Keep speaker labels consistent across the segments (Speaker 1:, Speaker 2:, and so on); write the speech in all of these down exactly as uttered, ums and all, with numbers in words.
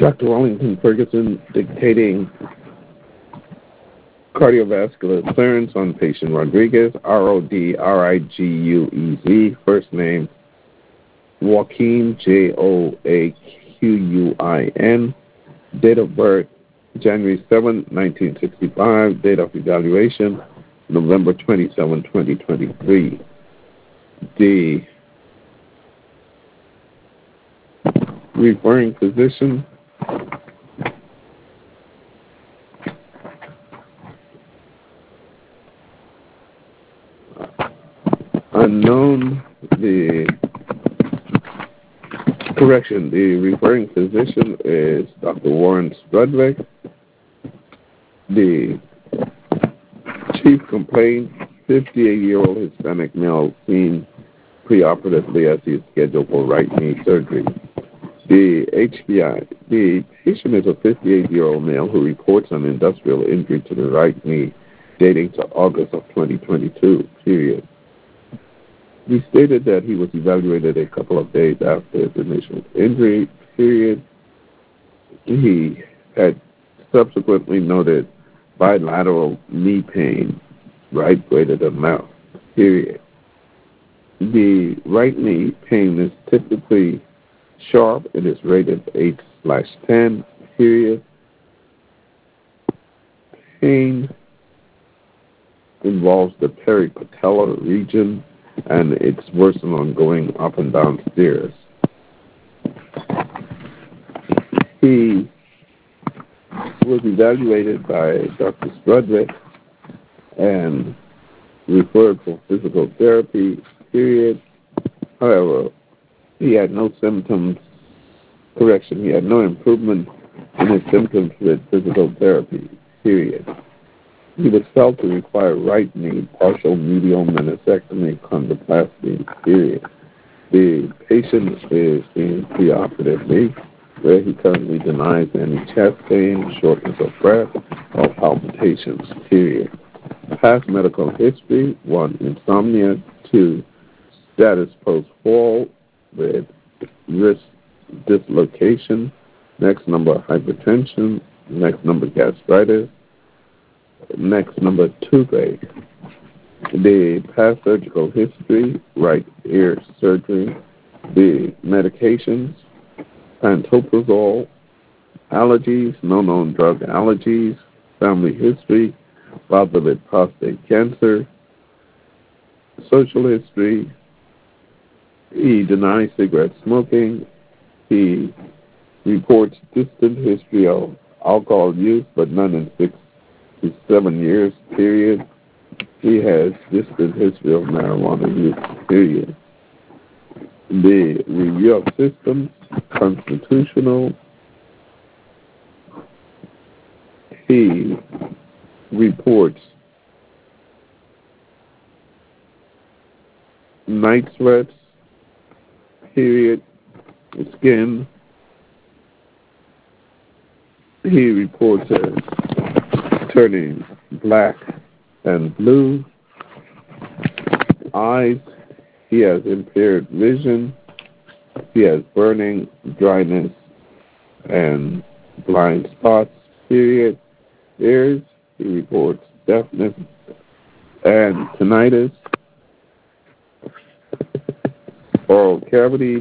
Speaker 1: Doctor Wellington Ferguson dictating cardiovascular clearance on patient Rodriguez, R O D R I G U E Z, first name Joaquin, J O A Q U I N, date of birth January seventh, nineteen sixty-five, date of evaluation November twenty-seventh, twenty twenty-three. The referring physician unknown. The correction, the referring physician is Doctor Warren Strudwick. The chief complaint, fifty-eight-year-old Hispanic male seen preoperatively as he is scheduled for right knee surgery. The H B I, the patient is a fifty-eight-year-old male who reports an industrial injury to the right knee dating to August of twenty twenty-two, period. He stated that he was evaluated a couple of days after his initial injury, period. He had subsequently noted bilateral knee pain, right greater than left, period. The right knee pain is typically sharp. It is rated eight slash ten, period. Pain involves the peripatellar region, and it's worsened on going up and down stairs. He was evaluated by Doctor Strudwick and referred for physical therapy, period. However, he had no symptoms, correction, he had no improvement in his symptoms with physical therapy, period. He was felt to require right knee partial medial meniscectomy chondroplasty, period. The patient is being preoperatively, where he currently denies any chest pain, shortness of breath, or palpitations, period. Past medical history, one, insomnia, two, status post-fall with wrist dislocation, next number hypertension, next number gastritis, next number toothache. The past surgical history, right ear surgery, the medications, pantoprazole, allergies, no known drug allergies, family history, father with prostate cancer, social history. He denies cigarette smoking. He reports distant history of alcohol use, but none in six to seven years, period. He has distant history of marijuana use, period. The review of systems, constitutional. He reports night sweats, period, skin. He reports as turning black and blue. Eyes, he has impaired vision. He has burning, dryness, and blind spots, period. Ears, he reports deafness and tinnitus. Oral cavity,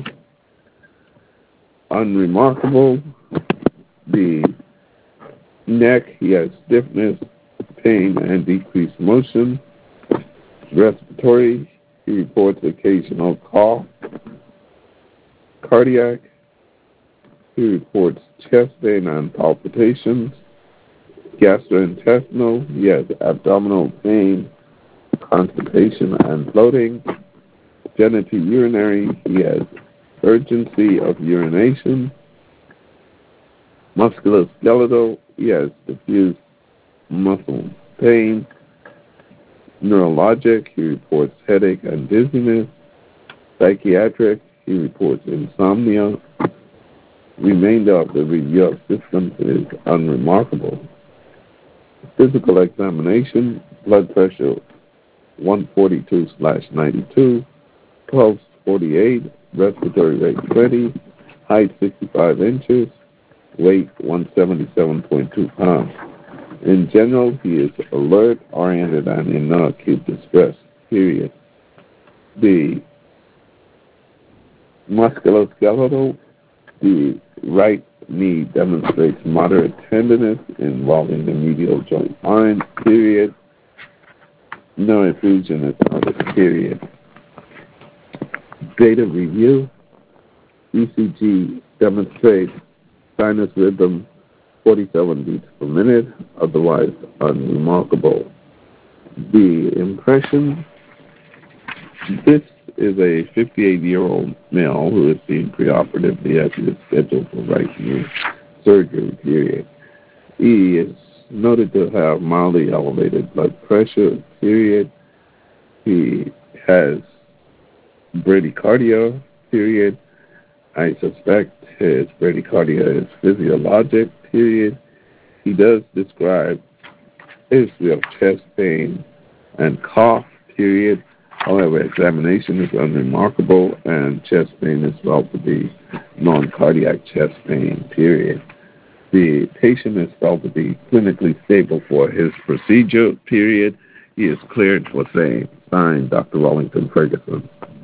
Speaker 1: unremarkable. The neck, he has stiffness, pain, and decreased motion. Respiratory, he reports occasional cough. Cardiac, he reports chest pain and palpitations. Gastrointestinal, he has abdominal pain, constipation, and bloating. Genitourinary, he has urgency of urination. Musculoskeletal, he has diffuse muscle pain. Neurologic, he reports headache and dizziness. Psychiatric, he reports insomnia. Remainder of the review of symptoms is unremarkable. Physical examination, blood pressure one forty-two slash ninety-two, pulse forty-eight, respiratory rate twenty, height sixty-five inches, weight one seventy-seven point two pounds. In general, he is alert, oriented, and in no acute distress, period. The musculoskeletal, the right knee demonstrates moderate tenderness involving the medial joint line, period. No effusion is noted, period. Data review, E C G demonstrates sinus rhythm forty-seven beats per minute, otherwise unremarkable. The impression, this is a fifty-eight-year-old male who is seen preoperatively as he is scheduled for right knee surgery, period. He is noted to have mildly elevated blood pressure, period. He has bradycardia, period. I suspect his bradycardia is physiologic, period. He does describe history of chest pain and cough, period. However, examination is unremarkable and chest pain is felt to be non-cardiac chest pain, period. The patient is felt to be clinically stable for his procedure, period. He is cleared for same. Signed, Doctor Wellington Ferguson.